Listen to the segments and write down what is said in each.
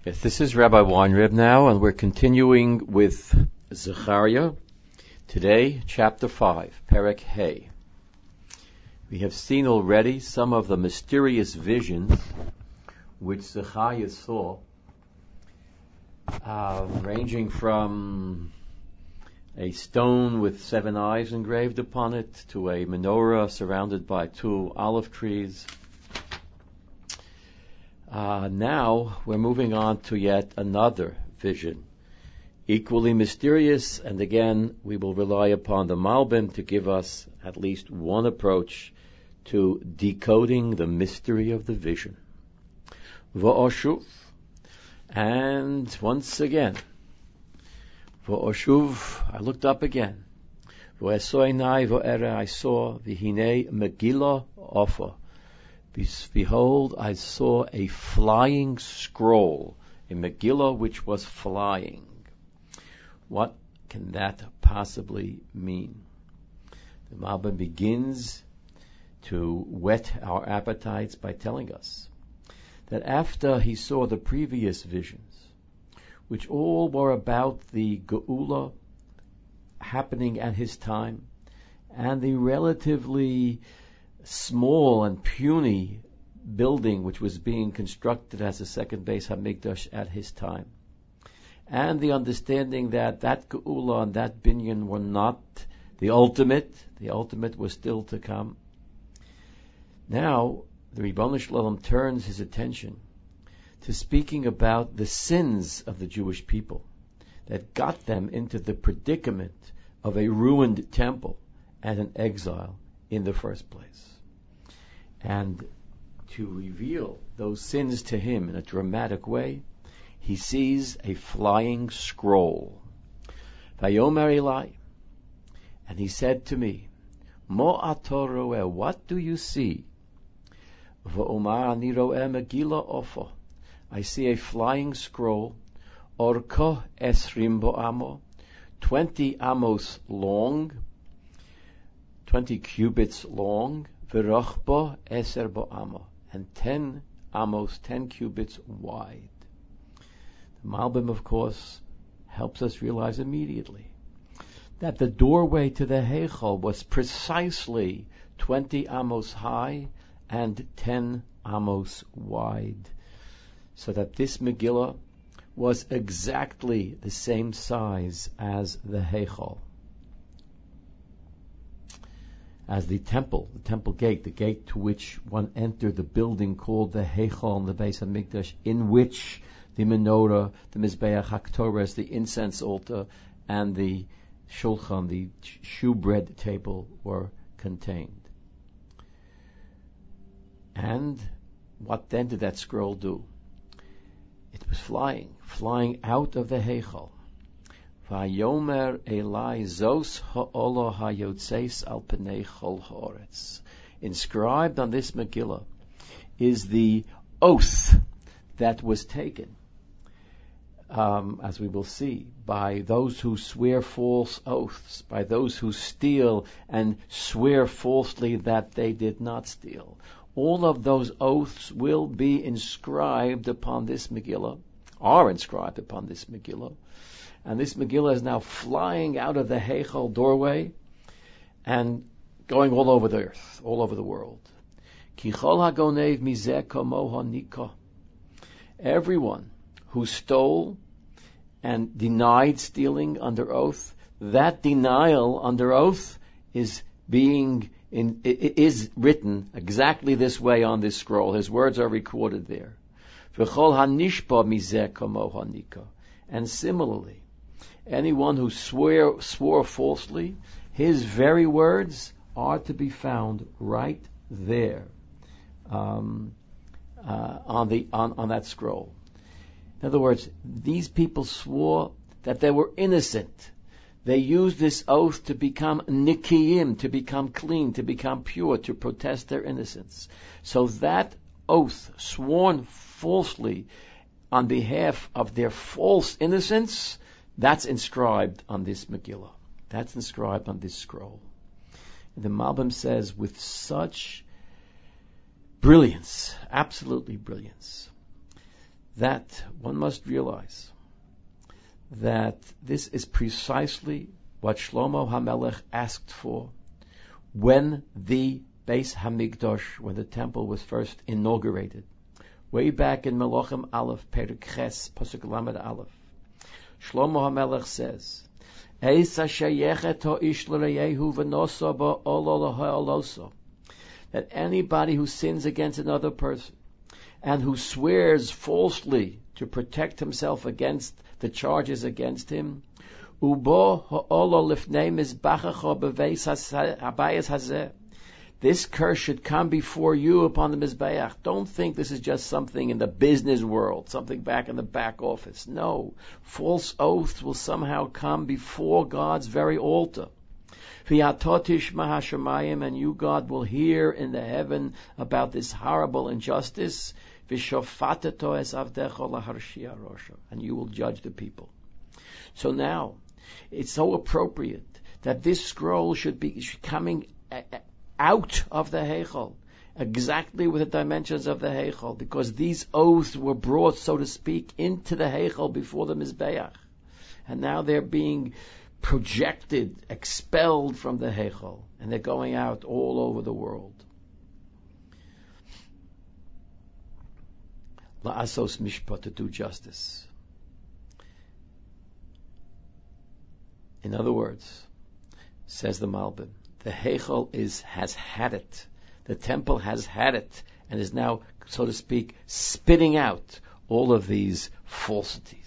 Yes, this is Rabbi Weinreb now, and we're continuing with Zechariah. Today, chapter 5, Perek Hey. We have seen already some of the mysterious visions which Zechariah saw, ranging from a stone with 7 eyes engraved upon it to a menorah surrounded by 2 olive trees. Now we're moving on to yet another vision, equally mysterious, and again we will rely upon the Malbim to give us at least one approach to decoding the mystery of the vision. V'oshuv, and once again, v'oshuv, I looked up again. V'esoinai v'ere, I saw v'hinei Megillah Ofa. Behold, I saw a flying scroll, a Megillah which was flying. What can that possibly mean? The Malbim begins to whet our appetites by telling us that after he saw the previous visions, which all were about the Geula happening at his time, and the relatively small and puny building which was being constructed as a second Beis Hamikdash at his time, and the understanding that that Geula and that binyan were not the ultimate was still to come. Now the Ribono Shel Olam turns his attention to speaking about the sins of the Jewish people that got them into the predicament of a ruined temple and an exile in the first place. And to reveal those sins to him in a dramatic way, he sees a flying scroll. Vayomer Elai, and he said to me, Mo ato roeh, what do you see? V'omar ani roeh Megillah Ofa, I see a flying scroll, orko esrim bo'amo, 20 amos long, 20 cubits long, v'rochbo eser bo'amo, and 10 amos, 10 cubits wide. The Malbim, of course, helps us realize immediately that the doorway to the Heichal was precisely 20 amos high and 10 amos wide, so that this Megillah was exactly the same size as the Heichal. As the temple gate, the gate to which one entered the building called the Heichal and the Beis Hamikdash, in which the menorah, the Mizbeach HaKtoras, the incense altar, and the shulchan, the shewbread table, were contained. And what then did that scroll do? It was flying out of the Heichal. Vayomer Elai Zos ha'olo hayotzeis al pnei chol ha'oretz. Inscribed on this Megillah is the oath that was taken, as we will see, by those who swear false oaths, by those who steal and swear falsely that they did not steal. All of those oaths will be inscribed upon this Megillah, are inscribed upon this Megillah. And this Megillah is now flying out of the Heichal doorway and going all over the earth, all over the world. Ki chol hagonev mizeh kamo hanika. Everyone who stole and denied stealing under oath, that denial under oath is written exactly this way on this scroll. His words are recorded there. V'chol hanishpa mizeh kamo hanika. And similarly, anyone who swore falsely, his very words are to be found right there on that scroll. In other words, these people swore that they were innocent. They used this oath to become nikiyim, to become clean, to become pure, to protest their innocence. So that oath, sworn falsely on behalf of their false innocence, that's inscribed on this Megillah. That's inscribed on this scroll. And the Malbim says with such brilliance, absolutely brilliance, that one must realize that this is precisely what Shlomo HaMelech asked for when the Beis Hamikdash, when the temple was first inaugurated. Way back in Melachim Aleph, Perek Ches, Pasuk Lamed Aleph, Shlomo HaMelech says, that anybody who sins against another person and who swears falsely to protect himself against the charges against him, this curse should come before you upon the Mizbeach. Don't think this is just something in the business world, something back in the back office. No, false oaths will somehow come before God's very altar. And you, God, will hear in the heaven about this horrible injustice, and you will judge the people. So now, it's so appropriate that this scroll should be coming out of the Heichal, exactly with the dimensions of the Heichal, because these oaths were brought, so to speak, into the Heichal before the Mizbeach. And now they're being projected, expelled from the Heichal, and they're going out all over the world. La'asos mishpat, to do justice. In other words, says the Malbim, the Heichal has had it. The temple has had it, and is now, so to speak, spitting out all of these falsities.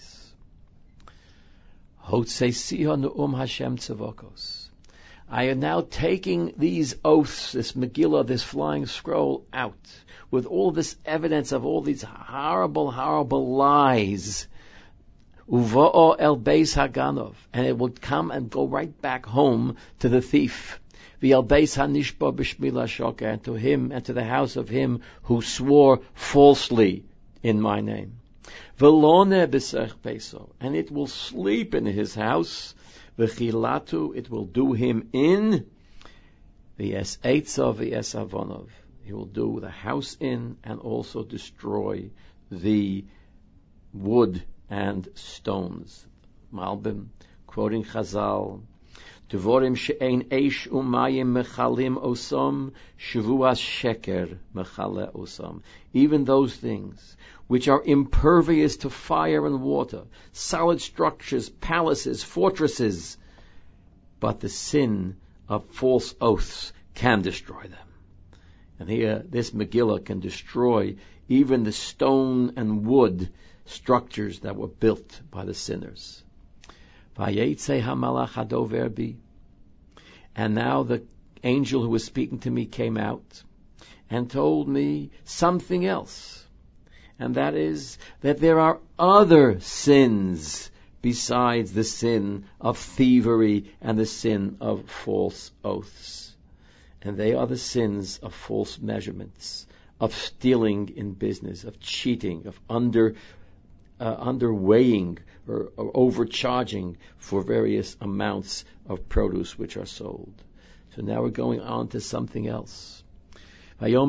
I am now taking these oaths, this Megillah, this flying scroll out, with all this evidence of all these horrible, horrible lies. Uvo'o el beis haganov, and it will come and go right back home to the thief. V'el beis hanishba b'shmila shoka, and to him and to the house of him who swore falsely in my name. V'lone b'sech beso, and it will sleep in his house. V'chilatu, it will do him in. V'es eitza v'es avonov, he will do the house in and also destroy the wood and stones. Malbim, quoting Chazal, Devorim she'ein eish umayim mechalim osom, shavuas sheker mechale osam. Even those things which are impervious to fire and water, solid structures, palaces, fortresses, but the sin of false oaths can destroy them. And here, this Megillah can destroy even the stone and wood structures that were built by the sinners. Vayetze hamalach hadover bi. And now the angel who was speaking to me came out and told me something else. And that is that there are other sins besides the sin of thievery and the sin of false oaths. And they are the sins of false measurements, of stealing in business, of cheating, of underweighing or overcharging for various amounts of produce which are sold. So now we're going on to something else. Now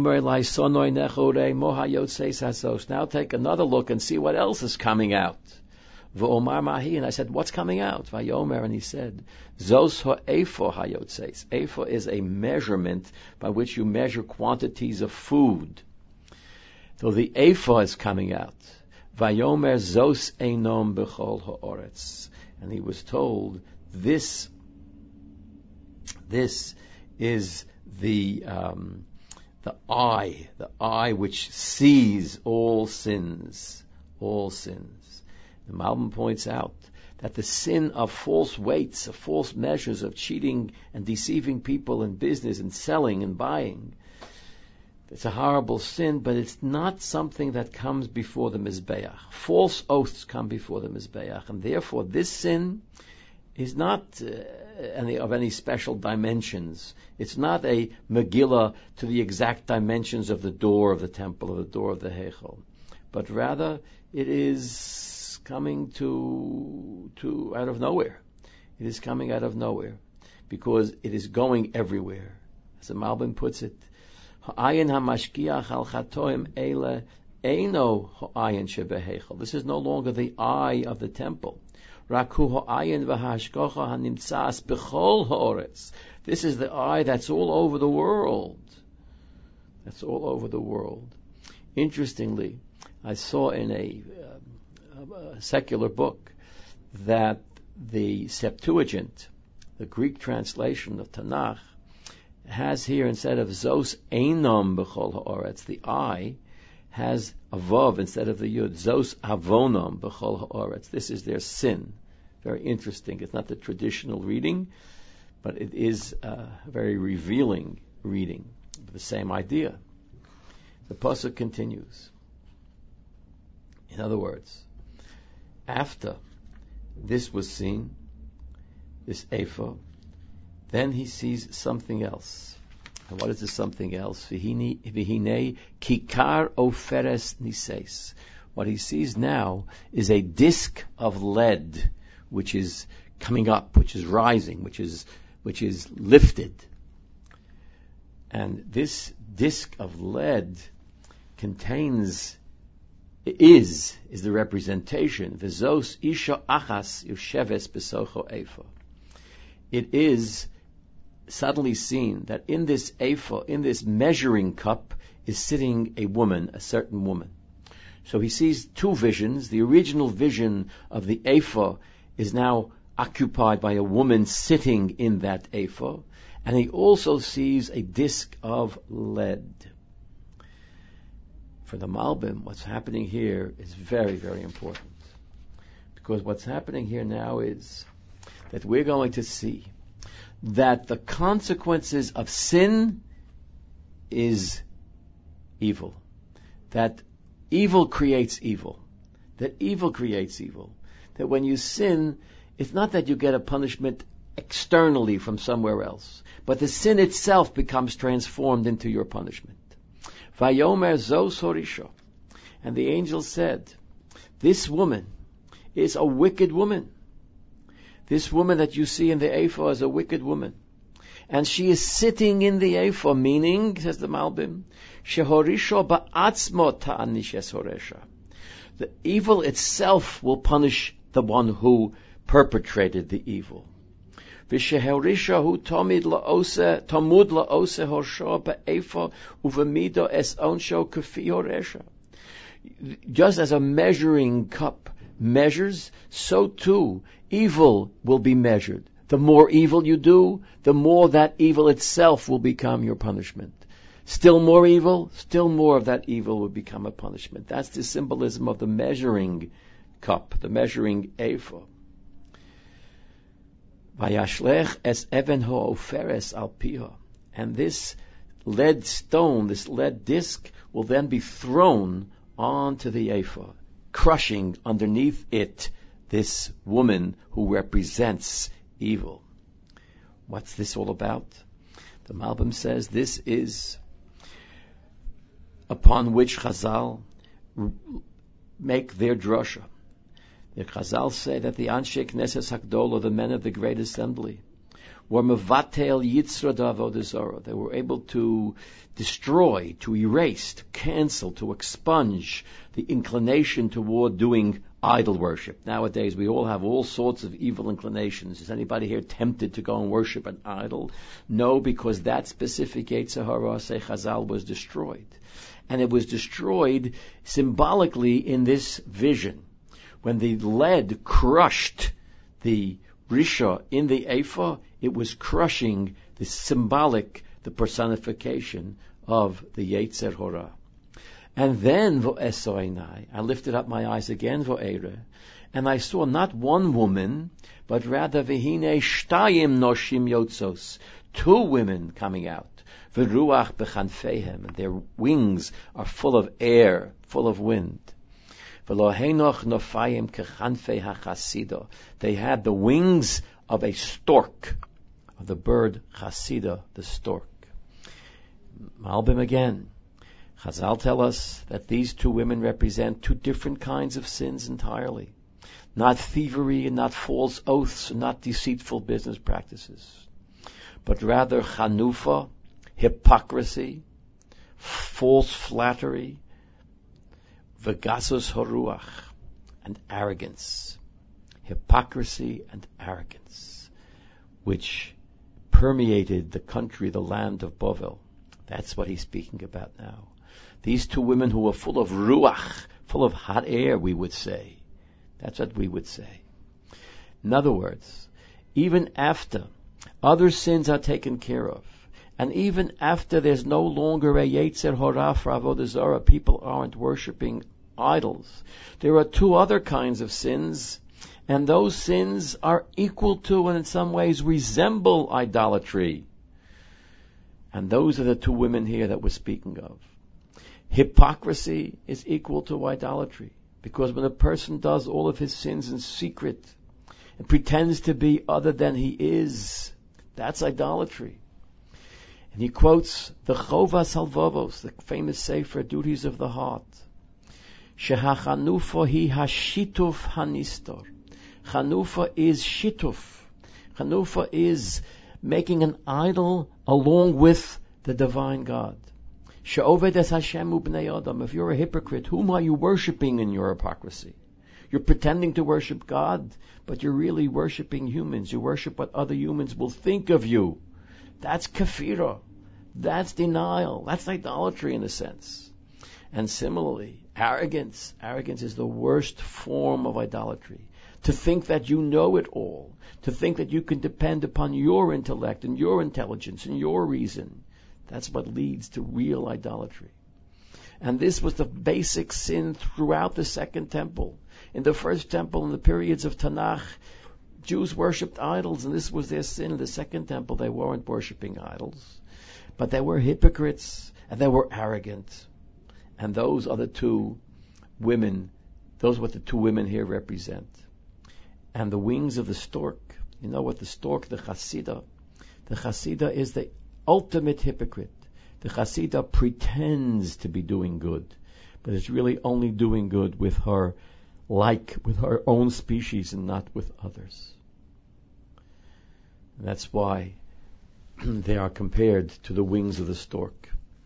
take another look and see what else is coming out. And I said, what's coming out? And he said, Zos ha'efo hayotzeis. Efo is a measurement by which you measure quantities of food. So the efo is coming out. Vayomer zos einom b'chol ha'oretz. And he was told, this is the eye which sees all sins. The Malbim points out that the sin of false weights, of false measures, of cheating and deceiving people in business and selling and buying, it's a horrible sin, but it's not something that comes before the Mizbeach. False oaths come before the Mizbeach, and therefore this sin is not of any special dimensions. It's not a Megillah to the exact dimensions of the door of the temple, or the door of the Heichal, but rather it is coming to out of nowhere. It is coming out of nowhere because it is going everywhere. As the Malbim puts it, Ha'ayin ha'mashkiach al chatoim eile Eino ha'ayin shebehechel. This is no longer the eye of the temple. Raku ha'ayin v'hashgacha hanimtzas b'chol ha'oretz. This is the eye that's all over the world. That's all over the world. Interestingly, I saw in a secular book that the Septuagint, the Greek translation of Tanakh, has here, instead of Zos Einam B'chol Ha'oretz, the I, has a Vav instead of the Yud. Zos Avonam B'chol Ha'oretz. This is their sin. Very interesting. It's not the traditional reading, but it is a very revealing reading of the same idea. The pasuk continues. In other words, after this was seen, this ephah, then he sees something else. And what is this something else? Vihine kikar oferes nises. What he sees now is a disc of lead, which is coming up, which is rising, which is lifted. And this disc of lead is the representation. V'zos isha achas yosheves besocho ephah. It is suddenly seen that in this ephah, in this measuring cup, is sitting a woman, a certain woman. So he sees two visions. The original vision of the ephah is now occupied by a woman sitting in that ephah, and he also sees a disc of lead. For the Malbim, what's happening here is very, very important. Because what's happening here now is that we're going to see that the consequences of sin is evil. That evil creates evil. That evil creates evil. That when you sin, it's not that you get a punishment externally from somewhere else, but the sin itself becomes transformed into your punishment. Vayomer zos horisha. And the angel said, this woman is a wicked woman. This woman that you see in the ephah is a wicked woman. And she is sitting in the ephah, meaning, says the Malbim, shehorisha ba'atzmo ta'anishes horesha. The evil itself will punish the one who perpetrated the evil. V'shehorisha hu tamud la'ose horsha ba'ephah uvemido es onsho kafi horesha. Just as a measuring cup measures, so too evil will be measured. The more evil you do, the more that evil itself will become your punishment. Still more evil, still more of that evil will become a punishment. That's the symbolism of the measuring cup, the measuring ephah. Vayashlech es even ha'oferes al piha. And this lead stone, this lead disc, will then be thrown onto the ephah, crushing underneath it this woman who represents evil. What's this all about? The Malbim says this is upon which Chazal make their drasha. The Chazal say that the Anshe Knesset Hakdolah, the men of the Great Assembly, were mevatel yitzra d'avodah zarah. They were able to destroy, to erase, to cancel, to expunge the inclination toward doing idol worship. Nowadays, we all have all sorts of evil inclinations. Is anybody here tempted to go and worship an idol? No, because that specific Yetzer Hara, say Chazal, was destroyed. And it was destroyed symbolically in this vision. When the lead crushed the Risha in the ephah, it was crushing the symbolic, the personification of the Yetzer Hara. And then, vo'esoinai, I lifted up my eyes again, vo'ere, and I saw not one woman, but rather v'hine shtayim noshim yotzos, two women coming out. V'ruach b'chanfeihem, and their wings are full of air, full of wind. V'lo heinoch nofayim kechanfei hachasido. They had the wings of a stork, of the bird chasida, the stork. Malbim again. Chazal tell us that these two women represent two different kinds of sins entirely. Not thievery and not false oaths and not deceitful business practices, but rather chanufa, hypocrisy, false flattery, V'gasus haruach, and arrogance, hypocrisy and arrogance, which permeated the country, the land of Bovel. That's what he's speaking about now. These two women who were full of ruach, full of hot air, we would say. That's what we would say. In other words, even after other sins are taken care of, and even after there's no longer a Yetzer Hara for Avodah Zarah, people aren't worshipping idols, there are two other kinds of sins, and those sins are equal to and in some ways resemble idolatry. And those are the two women here that we're speaking of. Hypocrisy is equal to idolatry, because when a person does all of his sins in secret and pretends to be other than he is, that's idolatry. And he quotes the Chovas Halvavos, the famous Sefer, Duties of the Heart. Shehachanufa hi hashituf hanistor. Chanufa is shituf. Chanufa is making an idol along with the divine God. She'oved es Hashem ubnei Adam. If you're a hypocrite, whom are you worshipping in your hypocrisy? You're pretending to worship God, but you're really worshipping humans. You worship what other humans will think of you. That's kafira. That's denial. That's idolatry in a sense. And similarly, arrogance. Arrogance is the worst form of idolatry. To think that you know it all. To think that you can depend upon your intellect and your intelligence and your reason. That's what leads to real idolatry. And this was the basic sin throughout the Second Temple. In the First Temple, in the periods of Tanakh, Jews worshipped idols, and this was their sin. In the Second Temple, they weren't worshipping idols, but they were hypocrites, and they were arrogant. And those are the two women, those are what the two women here represent. And the wings of the stork, you know what the stork, the Hasidah is the ultimate hypocrite. The Hasidah pretends to be doing good, but it's really only doing good with her own species and not with others. And that's why they are compared to the wings of the stork.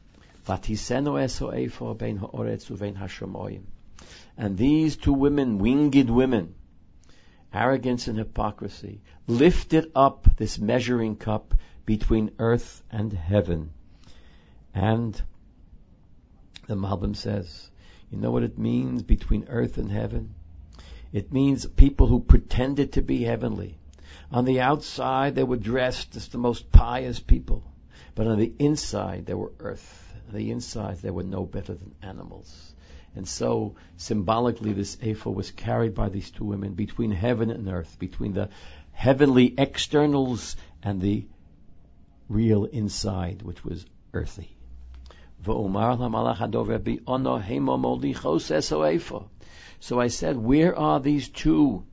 And these two women, winged women, arrogance and hypocrisy, lifted up this measuring cup between earth and heaven. And the Malbim says, you know what it means between earth and heaven? It means people who pretended to be heavenly. On the outside, they were dressed as the most pious people. But on the inside, they were earth. On the inside, they were no better than animals. And so, symbolically, this ephah was carried by these two women between heaven and earth, between the heavenly externals and the real inside, which was earthy. So I said, where are these two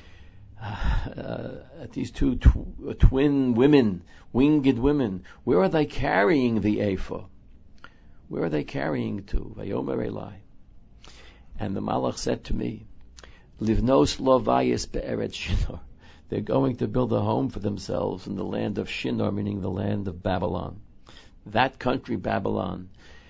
twin women, winged women? Where are they carrying the ephah? Where are they carrying to? Vayomer Elai. And the Malach said to me, Livnos Lovayis be'eretz Shinar. They're going to build a home for themselves in the land of Shinar, meaning the land of Babylon. That country, Babylon.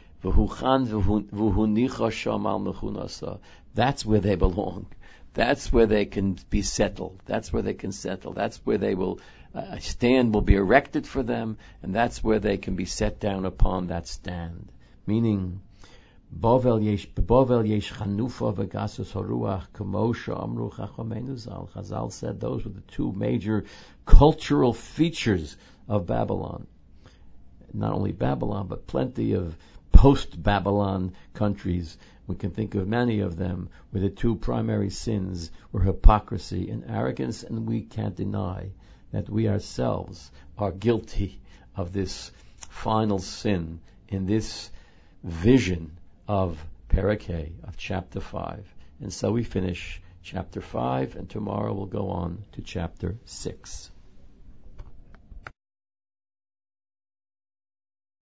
That's where they belong. That's where they can be settled. That's where they can settle. That's where they will, a stand will be erected for them, and that's where they can be set down upon that stand. Meaning, Bovel yesh chanufa v'gasus haruach kamosha amru chachamenu zal. Chazal said those were the two major cultural features of Babylon. Not only Babylon, but plenty of post-Babylon countries. We can think of many of them where the two primary sins were hypocrisy and arrogance, and we can't deny that we ourselves are guilty of this final sin in this vision of Perek Hey, of chapter 5. And so we finish chapter 5, and tomorrow we'll go on to chapter 6.